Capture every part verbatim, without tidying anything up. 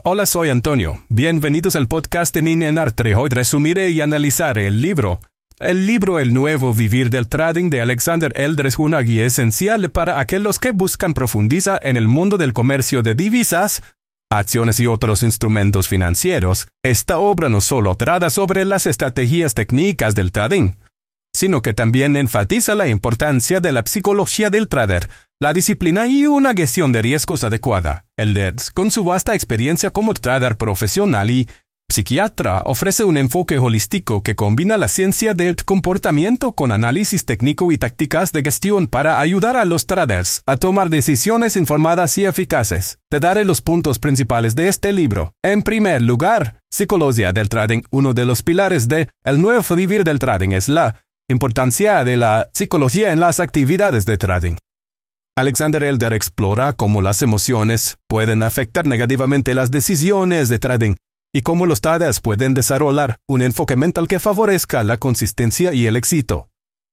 Hola, soy Antonio. Bienvenidos al podcast de Niña Trejo. Hoy resumiré y analizaré el libro. El libro El Nuevo Vivir del Trading de Alexander Elder es una guía esencial para aquellos que buscan profundizar en el mundo del comercio de divisas, acciones y otros instrumentos financieros. Esta obra no solo trata sobre las estrategias técnicas del trading, sino que también enfatiza la importancia de la psicología del trader, la disciplina y una gestión de riesgos adecuada. Elder, con su vasta experiencia como trader profesional y psiquiatra, ofrece un enfoque holístico que combina la ciencia del comportamiento con análisis técnico y tácticas de gestión para ayudar a los traders a tomar decisiones informadas y eficaces. Te daré los puntos principales de este libro. En primer lugar, psicología del trading. Uno de los pilares de El Nuevo Vivir del Trading es la importancia de la psicología en las actividades de trading. Alexander Elder explora cómo las emociones pueden afectar negativamente las decisiones de trading y cómo los traders pueden desarrollar un enfoque mental que favorezca la consistencia y el éxito.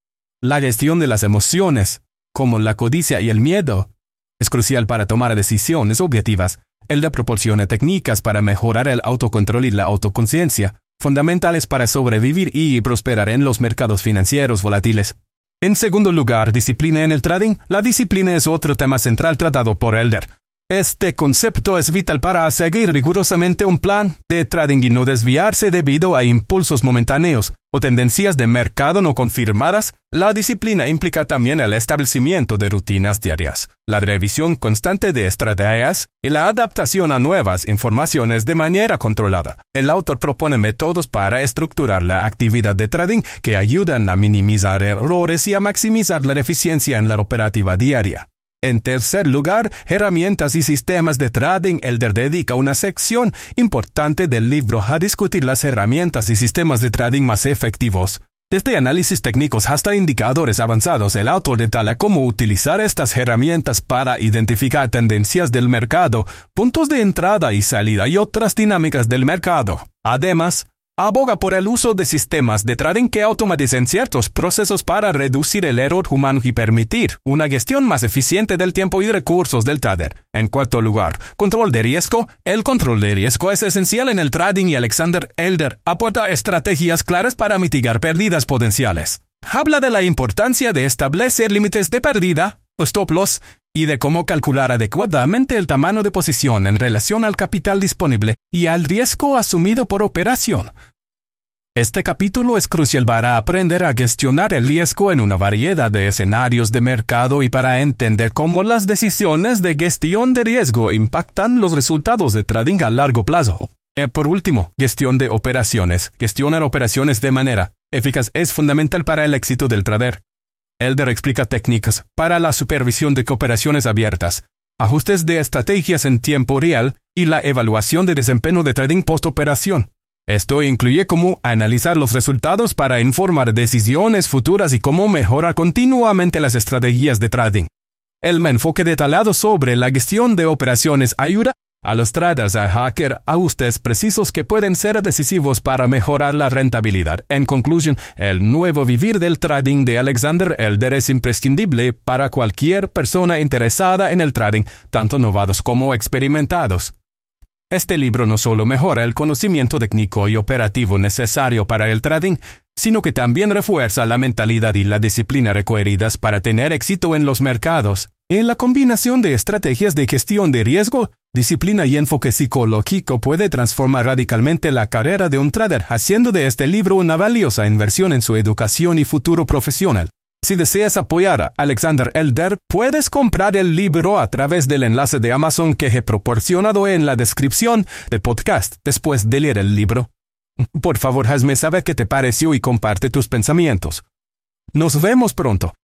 La gestión de las emociones, como la codicia y el miedo, es crucial para tomar decisiones objetivas. Elder proporciona técnicas para mejorar el autocontrol y la autoconciencia, fundamentales para sobrevivir y prosperar en los mercados financieros volátiles. En segundo lugar, disciplina en el trading. La disciplina es otro tema central tratado por Elder. Este concepto es vital para seguir rigurosamente un plan de trading y no desviarse debido a impulsos momentáneos o tendencias de mercado no confirmadas. La disciplina implica también el establecimiento de rutinas diarias, la revisión constante de estrategias y la adaptación a nuevas informaciones de manera controlada. El autor propone métodos para estructurar la actividad de trading que ayudan a minimizar errores y a maximizar la eficiencia en la operativa diaria. En tercer lugar, herramientas y sistemas de trading. Elder dedica una sección importante del libro a discutir las herramientas y sistemas de trading más efectivos. Desde análisis técnicos hasta indicadores avanzados, el autor detalla cómo utilizar estas herramientas para identificar tendencias del mercado, puntos de entrada y salida y otras dinámicas del mercado. Además, aboga por el uso de sistemas de trading que automaticen ciertos procesos para reducir el error humano y permitir una gestión más eficiente del tiempo y recursos del trader. En cuarto lugar, control de riesgo. El control de riesgo es esencial en el trading y Alexander Elder aporta estrategias claras para mitigar pérdidas potenciales. Habla de la importancia de establecer límites de pérdida, stop loss, y de cómo calcular adecuadamente el tamaño de posición en relación al capital disponible y al riesgo asumido por operación. Este capítulo es crucial para aprender a gestionar el riesgo en una variedad de escenarios de mercado y para entender cómo las decisiones de gestión de riesgo impactan los resultados de trading a largo plazo. Y por último, gestión de operaciones. Gestionar operaciones de manera eficaz es fundamental para el éxito del trader. Elder explica técnicas para la supervisión de operaciones abiertas, ajustes de estrategias en tiempo real y la evaluación de desempeño de trading post-operación. Esto incluye cómo analizar los resultados para informar decisiones futuras y cómo mejorar continuamente las estrategias de trading. El enfoque detallado sobre la gestión de operaciones ayuda a los traders a hacer ajustes precisos que pueden ser decisivos para mejorar la rentabilidad. En conclusión, El Nuevo Vivir del Trading de Alexander Elder es imprescindible para cualquier persona interesada en el trading, tanto novatos como experimentados. Este libro no solo mejora el conocimiento técnico y operativo necesario para el trading, sino que también refuerza la mentalidad y la disciplina requeridas para tener éxito en los mercados. En la combinación de estrategias de gestión de riesgo, disciplina y enfoque psicológico puede transformar radicalmente la carrera de un trader, haciendo de este libro una valiosa inversión en su educación y futuro profesional. Si deseas apoyar a Alexander Elder, puedes comprar el libro a través del enlace de Amazon que he proporcionado en la descripción del podcast después de leer el libro. Por favor, hazme saber qué te pareció y comparte tus pensamientos. Nos vemos pronto.